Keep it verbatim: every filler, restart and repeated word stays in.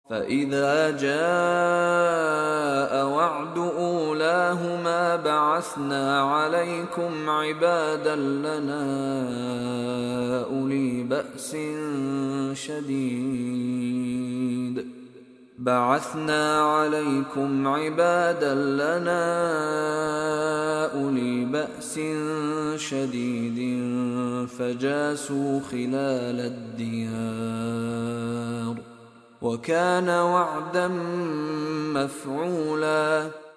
فإذا جاء وعد أولاهما بعثنا عليكم عبادا لنا أولي بأس شديد بعثنا عليكم عبادا لنا أولي بأس شديد فجاسوا خلال الديار وكان وعدا مفعولا